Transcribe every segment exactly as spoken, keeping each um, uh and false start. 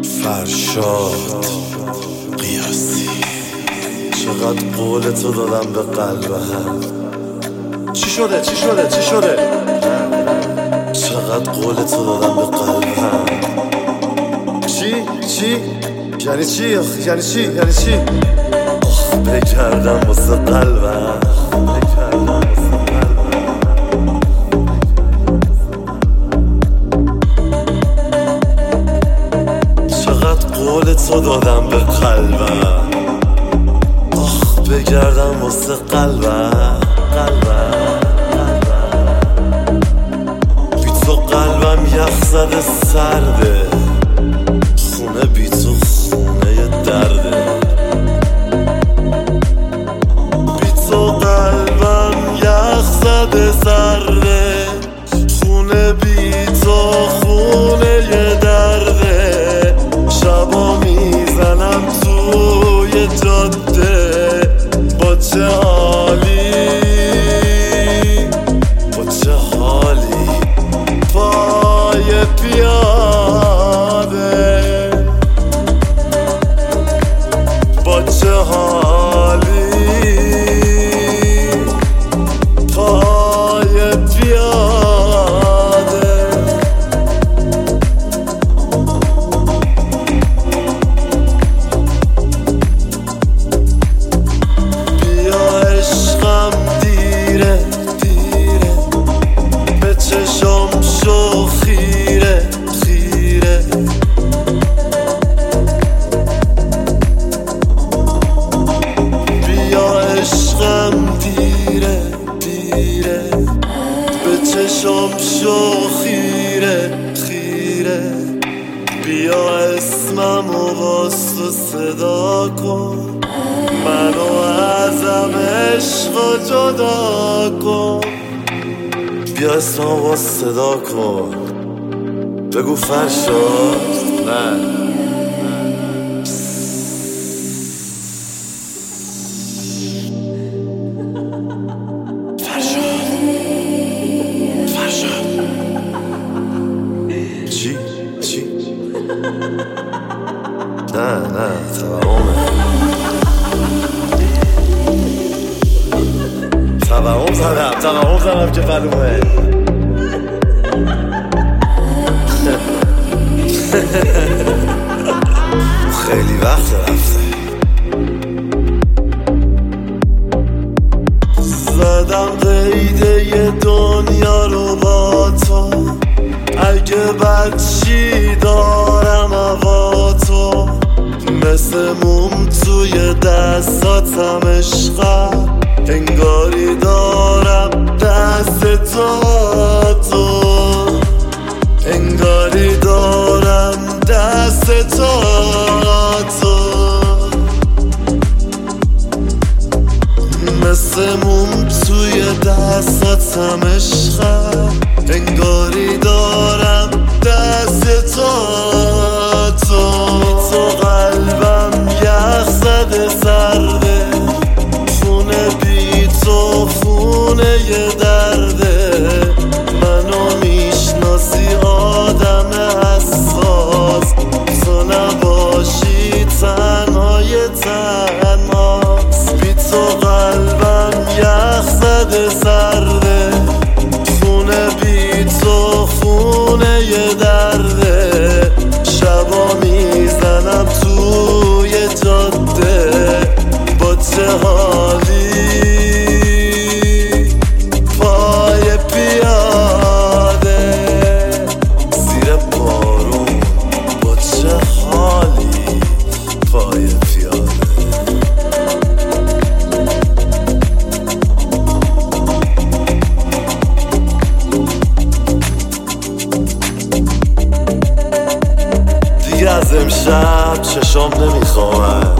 فرشاد قیاسی. چقدر قول تو دادم به قلب هم. چی شده چی شده چی شده چقدر قول تو دادم به قلب هم. چی چی یعنی چی یعنی چی یعنی چی آخ بگردم واسه قلبم بگردم واسه قلبم. چقدر قول تو دادم به قلبم. آخ بگردم واسه قلبم قلبم بی تو قلبم یخ زده سرده. خونه بی تو خونه ی درده. بی تو قلبم یخ زده سرده. خونه بی تو خونه ی درده. شبا میزنم توی جاده با چه حالی با چه حالی پای پیاده با چه حالی پای پیاده. بیا عشقم دیره دیره به چشم شو خیره خیره. بیا عشقم دیره دیره به چشم شو خیره خیره. بیا اسمم و باز تو صدا کن. منو ازم عشق و جدا کن. بیا اسمم و باز صدا کن. بگو فرشاد نه چی؟ چی؟ نه نه توهمه توهم زدم توهم زدم که معلومه. خیلی وقت رفته. زدم قیده ی دنیا رو با تو. اگه بچی دارم هوا تو. مثل موم توی دستاتم عشقم. انگاری دارم دست تو تو. انگاری دارم دست تو تو. مثل موم توی دستاتم عشقم. انگاری دارم دست تو تو. تو قلبم یخ زده سرده. خونه بی تو خونه ی درده. منو میشناسی آدم حساس. تو نباشی تنهای تنهاست. بی تو قلبم یخ زده سرده. خونه بی تو خونه ی درده. شبا میزنم توی جاده با چه حالی پای پیاده. زیر بارون با چه حالی پای پیاده. دیگه از امشب چشام نمیخوامن.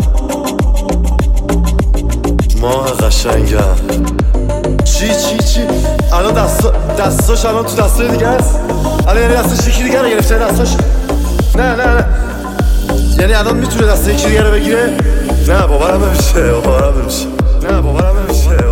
ماه قشنگم. چی چی چی الان دستا دستاش الان تو دستای دیگه است. الان یعنی دستاش یکی دیگه رو گرفته دستاش. نه نه نه یعنی الان میتونه دست یکی دیگه رو بگیره. نه باورم نمیشه باورم نمیشه نه باورم نمیشه